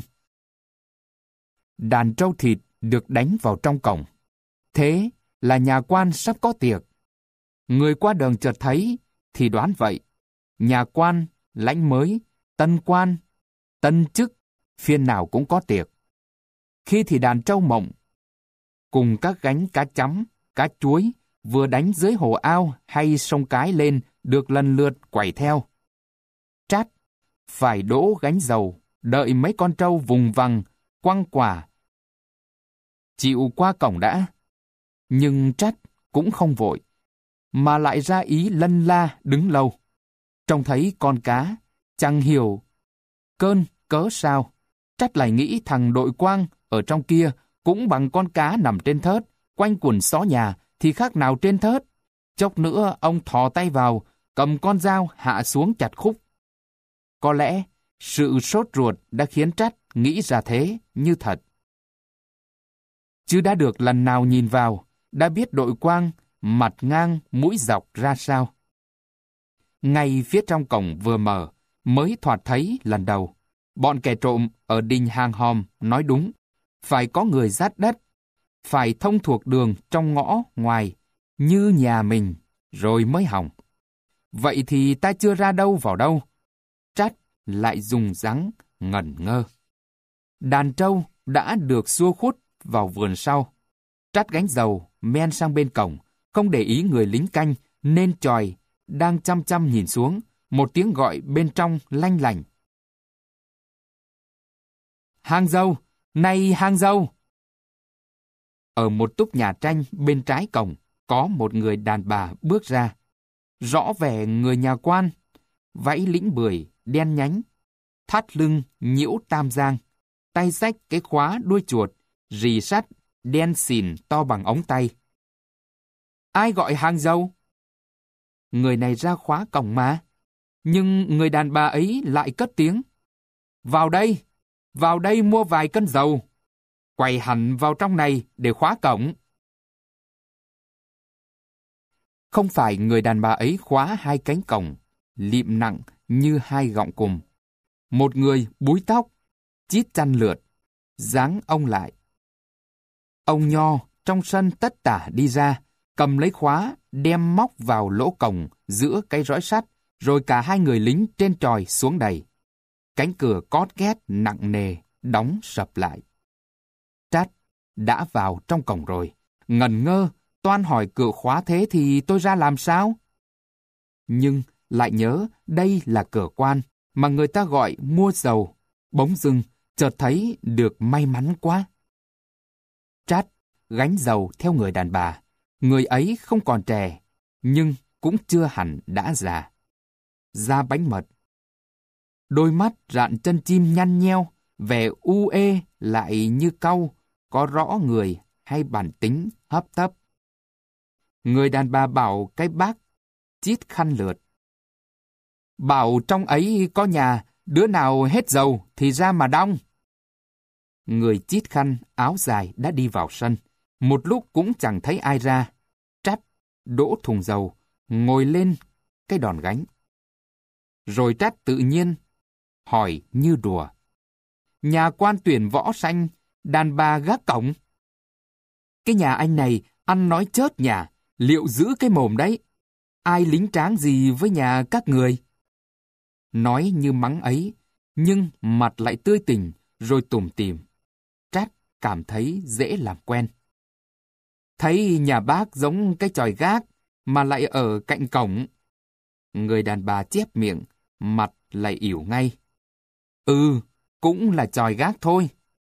Đàn trâu thịt được đánh vào trong cổng. Thế là nhà quan sắp có tiệc. Người qua đường chợt thấy, thì đoán vậy. Nhà quan, lãnh mới, tân quan, tân chức, phiên nào cũng có tiệc. Khi thì đàn trâu mộng, cùng các gánh cá chấm, cá chuối, vừa đánh dưới hồ ao hay sông cái lên, được lần lượt quẩy theo. Trát, phải đỗ gánh dầu, đợi mấy con trâu vùng vằng, quăng quả. Chịu qua cổng đã. Nhưng Trát cũng không vội, mà lại ra ý lân la đứng lâu. Trông thấy con cá, chẳng hiểu cơn cớ sao. Trát lại nghĩ thằng đội quang ở trong kia cũng bằng con cá nằm trên thớt, quanh quần xó nhà thì khác nào trên thớt. Chốc nữa ông thò tay vào, cầm con dao hạ xuống chặt khúc. Có lẽ sự sốt ruột đã khiến Trát nghĩ ra thế như thật. Chứ đã được lần nào nhìn vào, đã biết đội quang mặt ngang mũi dọc ra sao. Ngay phía trong cổng vừa mở, mới thoạt thấy lần đầu. Bọn kẻ trộm ở đình hàng hòm nói đúng, phải có người dát đất, phải thông thuộc đường trong ngõ ngoài, như nhà mình, rồi mới hỏng. Vậy thì ta chưa ra đâu vào đâu. Trát lại dùng dáng ngẩn ngơ. Đàn trâu đã được xua khuất vào vườn sau. Trát gánh dầu, men sang bên cổng, không để ý người lính canh, nên chòi, đang chăm chăm nhìn xuống, một tiếng gọi bên trong lanh lảnh. Hang dâu, này hang dâu! Ở một túp nhà tranh bên trái cổng, có một người đàn bà bước ra. Rõ vẻ người nhà quan, váy lĩnh bưởi, đen nhánh, thắt lưng nhiễu tam giang, tay xách cái khóa đuôi chuột, rì sắt, đen xìn to bằng ống tay. Ai gọi hang dâu? Người này ra khóa cổng mà. Nhưng người đàn bà ấy lại cất tiếng. Vào đây, vào đây mua vài cân dầu. Quay hẳn vào trong này để khóa cổng. Không phải người đàn bà ấy khóa hai cánh cổng, lịm nặng như hai gọng cùm. Một người búi tóc, chít chăn lượt, dáng ông lại. Ông Nho trong sân tất tả đi ra, cầm lấy khóa, đem móc vào lỗ cổng giữa cái rõi sắt, rồi cả hai người lính trên chòi xuống đầy. Cánh cửa cót két nặng nề, đóng sập lại. Trát đã vào trong cổng rồi. Ngẩn ngơ, toan hỏi cửa khóa thế thì tôi ra làm sao? Nhưng lại nhớ đây là cửa quan mà người ta gọi mua dầu. Bỗng dưng, chợt thấy được may mắn quá. Trát gánh dầu theo người đàn bà. Người ấy không còn trẻ, nhưng cũng chưa hẳn đã già. Da bánh mật. Đôi mắt rạn chân chim nhăn nheo, vẻ u ê lại như cau, có rõ người hay bản tính hấp tấp. Người đàn bà bảo cái bác chít khăn lượt. Bảo trong ấy có nhà, đứa nào hết dầu thì ra mà đong. Người chít khăn áo dài đã đi vào sân. Một lúc cũng chẳng thấy ai ra. Trát đỗ thùng dầu, ngồi lên cái đòn gánh. Rồi Trát tự nhiên hỏi như đùa. Nhà quan tuyển võ sanh, đàn bà gác cổng. Cái nhà anh này ăn nói chớt nhà, liệu giữ cái mồm đấy. Ai lính tráng gì với nhà các người? Nói như mắng ấy, nhưng mặt lại tươi tỉnh, rồi tủm tỉm. Trát cảm thấy dễ làm quen. Thấy nhà bác giống cái chòi gác, mà lại ở cạnh cổng. Người đàn bà chép miệng, mặt lại ỉu ngay. Ừ, cũng là chòi gác thôi.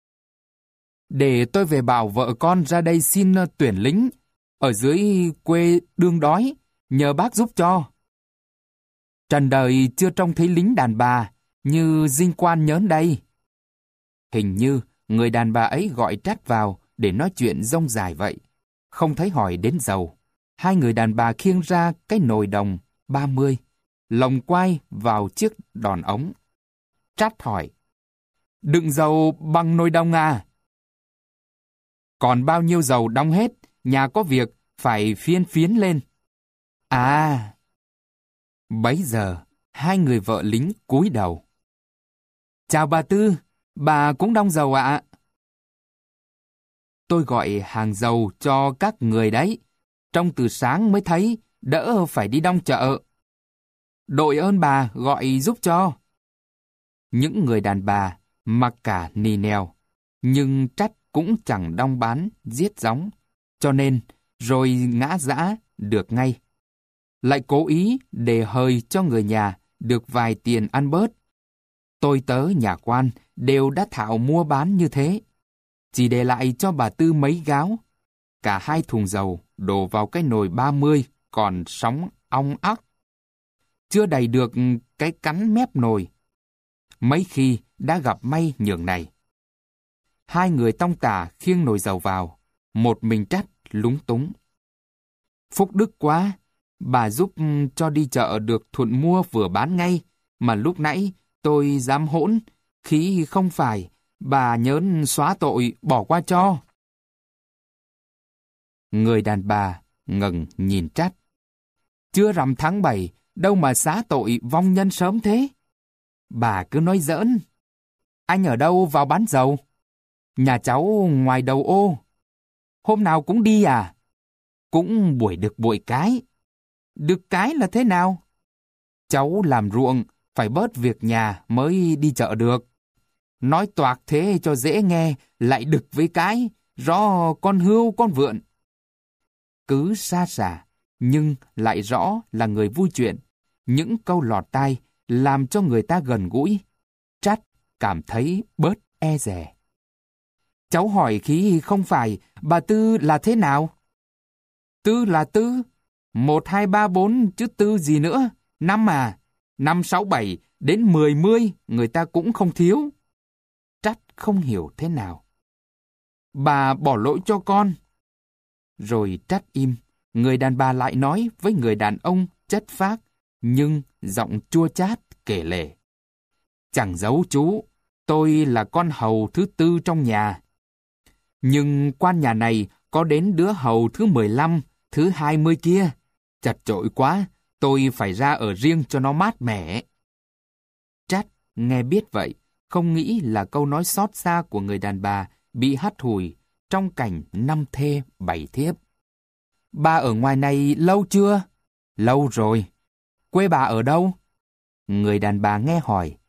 Để tôi về bảo vợ con ra đây xin tuyển lính, ở dưới quê đương đói, nhờ bác giúp cho. Trần đời chưa trông thấy lính đàn bà, như dinh quan nhớn đây. Hình như người đàn bà ấy gọi Trát vào để nói chuyện rông dài vậy. Không thấy hỏi đến dầu. Hai người đàn bà khiêng ra cái nồi đồng ba mươi, lồng quai vào chiếc đòn ống. Trát hỏi, đựng dầu bằng nồi đồng à? Còn bao nhiêu dầu đong hết, nhà có việc phải phiên phiến lên. À! Bấy giờ, hai người vợ lính cúi đầu. Chào bà Tư, bà cũng đong dầu ạ? Tôi gọi hàng dầu cho các người đấy. Trong từ sáng mới thấy, đỡ phải đi đong chợ. Đội ơn bà gọi giúp cho. Những người đàn bà mặc cả nì nèo, nhưng Trát cũng chẳng đong bán, giết gióng, cho nên rồi ngã dã được ngay. Lại cố ý để hời cho người nhà được vài tiền ăn bớt. Tôi tớ nhà quan đều đã thạo mua bán như thế. Chỉ để lại cho bà Tư mấy gáo. Cả hai thùng dầu đổ vào cái nồi ba mươi còn sóng ong óc. Chưa đầy được cái cắn mép nồi. Mấy khi đã gặp may nhường này. Hai người tong tả khiêng nồi dầu vào. Một mình Trát lúng túng. Phúc đức quá, bà giúp cho đi chợ được thuận mua vừa bán ngay, mà lúc nãy tôi dám hỗn, khi không phải, bà nhớn xóa tội bỏ qua cho. Người đàn bà ngẩng nhìn Trát. Chưa rằm tháng bảy, đâu mà xá tội vong nhân sớm thế? Bà cứ nói giỡn. Anh ở đâu vào bán dầu? Nhà cháu ngoài đầu ô. Hôm nào cũng đi à? Cũng buổi được buổi cái. Được cái là thế nào? Cháu làm ruộng, phải bớt việc nhà mới đi chợ được. Nói toạc thế cho dễ nghe, lại đực với cái, rõ con hươu con vượn. Cứ xa xả, nhưng lại rõ là người vui chuyện. Những câu lọt tai làm cho người ta gần gũi. Trát cảm thấy bớt e dè. Cháu hỏi khí không phải, bà Tư là thế nào? Tư là Tư. Một, hai, ba, bốn, chứ Tư gì nữa? Năm à? Năm, sáu, bảy, đến mười, mươi, người ta cũng không thiếu. Trát không hiểu thế nào. Bà bỏ lỗi cho con. Rồi Trát im, người đàn bà lại nói với người đàn ông chất phác, nhưng giọng chua chát kể lể. Chẳng giấu chú, tôi là con hầu thứ tư trong nhà. Nhưng quan nhà này có đến đứa hầu thứ mười lăm, thứ hai mươi kia. Chật chội quá, tôi phải ra ở riêng cho nó mát mẻ. Trát nghe biết vậy, không nghĩ là câu nói xót xa của người đàn bà bị hắt hủi trong cảnh năm thê bảy thiếp. Bà ở ngoài này lâu chưa? Lâu rồi. Quê bà ở đâu? Người đàn bà nghe hỏi.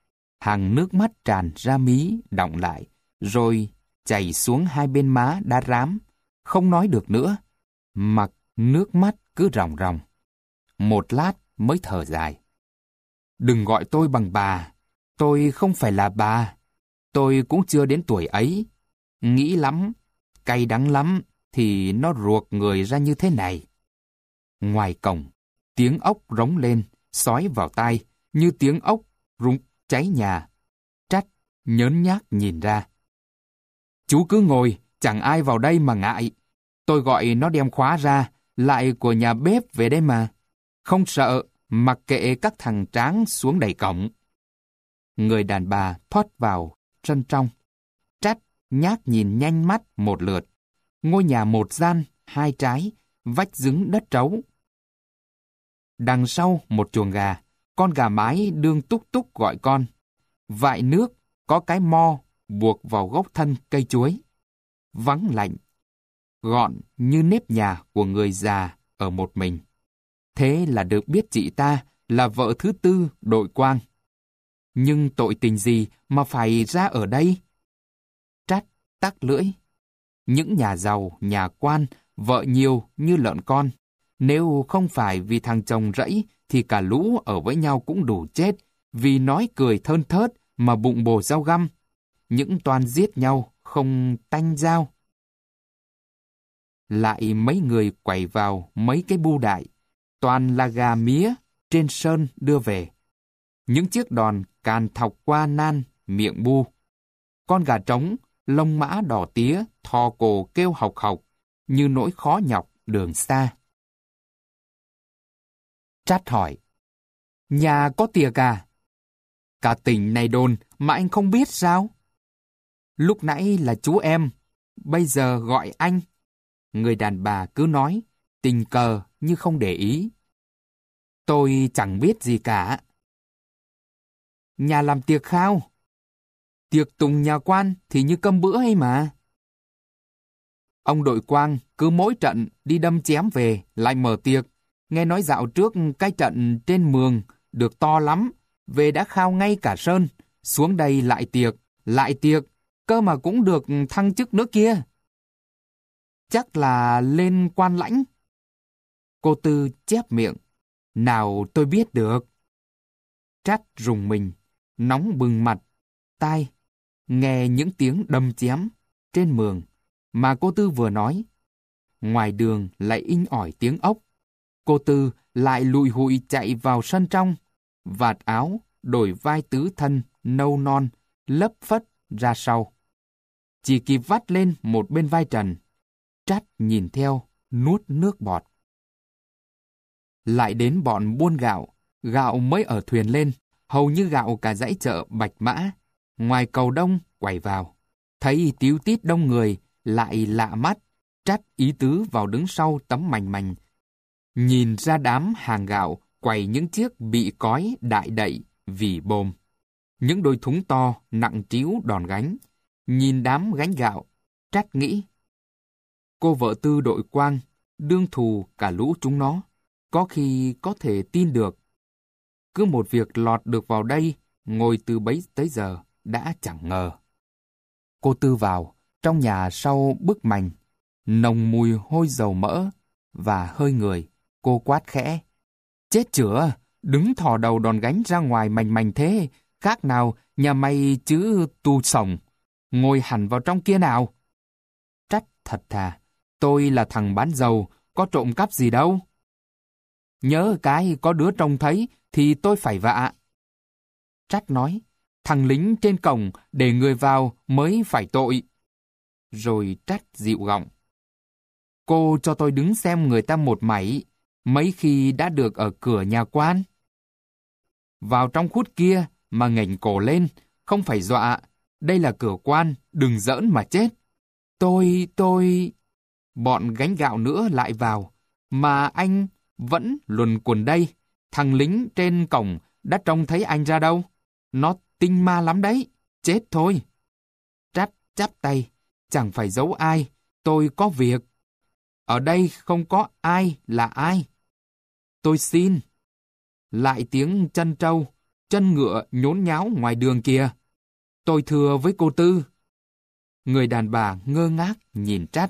Hàng nước mắt tràn ra mí, đọng lại, rồi chảy xuống hai bên má đã rám, không nói được nữa, mặc nước mắt cứ ròng ròng. Một lát mới thở dài. Đừng gọi tôi bằng bà, tôi không phải là bà, tôi cũng chưa đến tuổi ấy. Nghĩ lắm, cay đắng lắm, thì nó ruột người ra như thế này. Ngoài cổng, tiếng ốc rống lên, xói vào tai, như tiếng ốc rung cháy nhà. Trách nhớn nhác nhìn ra. Chú cứ ngồi, chẳng ai vào đây mà ngại. Tôi gọi nó đem khóa ra, lại của nhà bếp về đây mà. Không sợ, mặc kệ các thằng tráng xuống đẩy cổng. Người đàn bà thoát vào sân trong. Trách nhác nhìn nhanh mắt một lượt. Ngôi nhà một gian, hai trái, vách dứng đất trấu. Đằng sau một chuồng gà, con gà mái đương túc túc gọi con. Vại nước, có cái mo buộc vào gốc thân cây chuối. Vắng lạnh, gọn như nếp nhà của người già ở một mình. Thế là được biết chị ta là vợ thứ tư Đội Quang. Nhưng tội tình gì mà phải ra ở đây? Trách tắc lưỡi. Những nhà giàu, nhà quan, vợ nhiều như lợn con. Nếu không phải vì thằng chồng rẫy thì cả lũ ở với nhau cũng đủ chết, vì nói cười thơn thớt mà bụng bồ dao găm. Những toan giết nhau không tanh dao. Lại mấy người quẩy vào mấy cái bu đại, toàn là gà mía trên sơn đưa về. Những chiếc đòn càn thọc qua nan miệng bu. Con gà trống, lông mã đỏ tía, thò cổ kêu hộc hộc, như nỗi khó nhọc đường xa. Trát hỏi, nhà có tiệc à? Cả tỉnh này đồn mà anh không biết sao? Lúc nãy là chú em, bây giờ gọi anh. Người đàn bà cứ nói, tình cờ như không để ý. Tôi chẳng biết gì cả. Nhà làm tiệc khao. Tiệc tùng nhà quan thì như cơm bữa ấy mà. Ông Đội Quang cứ mỗi trận đi đâm chém về lại mở tiệc. Nghe nói dạo trước cái trận trên mường được to lắm, về đã khao ngay cả sơn, xuống đây lại tiệc, lại tiệc, cơ mà cũng được thăng chức nữa kia. Chắc là lên quan lãnh. Cô Tư chép miệng, nào tôi biết được. Trát rùng mình, nóng bừng mặt, tai, nghe những tiếng đâm chém trên mường mà cô Tư vừa nói. Ngoài đường lại inh ỏi tiếng ốc. Cô Tư lại lùi hụi chạy vào sân trong, vạt áo, đổi vai tứ thân, nâu non, lấp phất ra sau. Chỉ kịp vắt lên một bên vai trần. Trát nhìn theo, nuốt nước bọt. Lại đến bọn buôn gạo, gạo mới ở thuyền lên, hầu như gạo cả dãy chợ Bạch Mã. Ngoài cầu đông, quẩy vào. Thấy tíu tít đông người, lại lạ mắt, Trát ý tứ vào đứng sau tấm mành mành. Nhìn ra đám hàng gạo, quẩy những chiếc bị cói đại đậy, vì bồm. Những đôi thúng to, nặng trĩu đòn gánh. Nhìn đám gánh gạo, Trát nghĩ. Cô vợ Tư Đội Quang, đương thù cả lũ chúng nó, có khi có thể tin được. Cứ một việc lọt được vào đây, ngồi từ bấy tới giờ, đã chẳng ngờ. Cô Tư vào, trong nhà sau bức mành, nồng mùi hôi dầu mỡ và hơi người, cô quát khẽ. Chết chửa, đứng thò đầu đòn gánh ra ngoài mành mành thế, khác nào nhà mày chứ tu sổng, ngồi hẳn vào trong kia nào. Trách thật thà, tôi là thằng bán dầu, có trộm cắp gì đâu. Nhớ cái có đứa trông thấy thì tôi phải vạ. Trách nói, thằng lính trên cổng để người vào mới phải tội. Rồi Trách dịu giọng. Cô cho tôi đứng xem người ta một mảy, mấy khi đã được ở cửa nhà quan. Vào trong khút kia mà nghển cổ lên, không phải dọa, đây là cửa quan, đừng giỡn mà chết. Tôi, tôi... Bọn gánh gạo nữa lại vào, mà anh vẫn luồn quần đây. Thằng lính trên cổng đã trông thấy anh ra đâu. Nó tinh ma lắm đấy, chết thôi. Trát chắp tay, chẳng phải giấu ai, tôi có việc. Ở đây không có ai là ai. Tôi xin. Lại tiếng chân trâu, chân ngựa nhốn nháo ngoài đường kìa. Tôi thưa với cô Tư. Người đàn bà ngơ ngác nhìn Trát.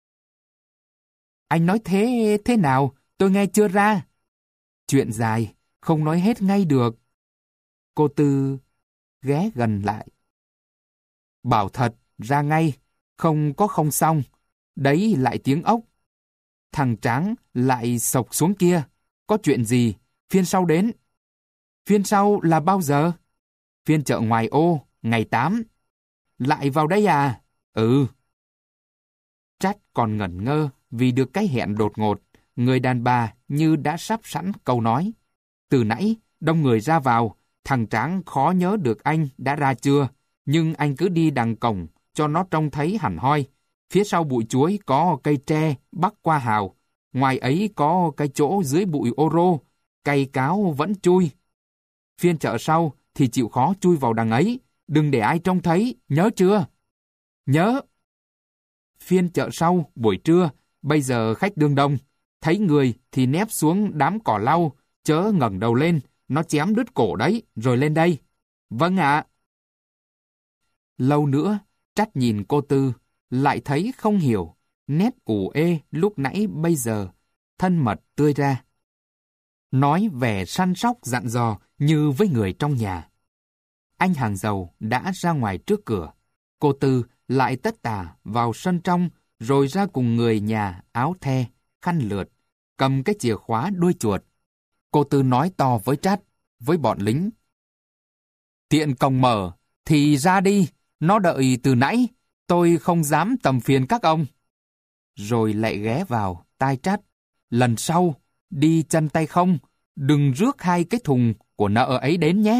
Anh nói thế thế nào? Tôi nghe chưa ra. Chuyện dài, không nói hết ngay được. Cô Tư ghé gần lại. Bảo thật, ra ngay, không có không xong. Đấy lại tiếng ốc. Thằng Tráng lại sộc xuống kia. Có chuyện gì? Phiên sau đến. Phiên sau là bao giờ? Phiên chợ ngoài ô, ngày tám. Lại vào đây à? Ừ. Trát còn ngẩn ngơ vì được cái hẹn đột ngột. Người đàn bà như đã sắp sẵn câu nói. Từ nãy, đông người ra vào, thằng Tráng khó nhớ được anh đã ra chưa, nhưng anh cứ đi đằng cổng cho nó trông thấy hẳn hoi. Phía sau bụi chuối có cây tre bắc qua hào, ngoài ấy có cái chỗ dưới bụi ô rô, cây cáo vẫn chui. Phiên chợ sau thì chịu khó chui vào đằng ấy, đừng để ai trông thấy, nhớ chưa? Nhớ. Phiên chợ sau buổi trưa, bây giờ khách đương đông, thấy người thì nép xuống đám cỏ lau, chớ ngẩng đầu lên, nó chém đứt cổ đấy, rồi lên đây. Vâng ạ. Lâu nữa, Trát nhìn cô Tư, lại thấy không hiểu, nét ủ ê lúc nãy bây giờ, thân mật tươi ra. Nói vẻ săn sóc dặn dò như với người trong nhà. Anh hàng dầu đã ra ngoài trước cửa, cô Tư lại tất tả vào sân trong, rồi ra cùng người nhà áo the, khăn lượt, cầm cái chìa khóa đuôi chuột. Cô Tư nói to với Trát, với bọn lính. Tiện cổng mở, thì ra đi, nó đợi từ nãy, tôi không dám tầm phiền các ông. Rồi lại ghé vào tai Trát. Lần sau, đi chân tay không, đừng rước hai cái thùng của nợ ấy đến nhé.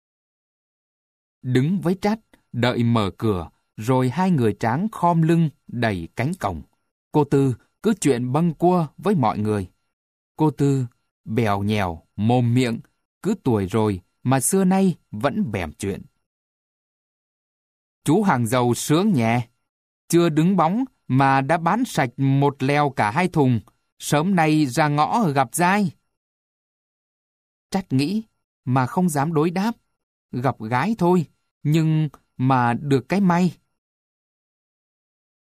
Đứng với Trát, đợi mở cửa, rồi hai người Tráng khom lưng đẩy cánh cổng. Cô Tư cứ chuyện bâng quơ với mọi người. Cô Tư bèo nhèo, mồm miệng, cứ tuổi rồi mà xưa nay vẫn bẻm chuyện. Chú hàng dầu sướng nhẹ, chưa đứng bóng mà đã bán sạch một lèo cả hai thùng, sớm nay ra ngõ gặp giai. Trát nghĩ mà không dám đối đáp, gặp gái thôi, nhưng mà được cái may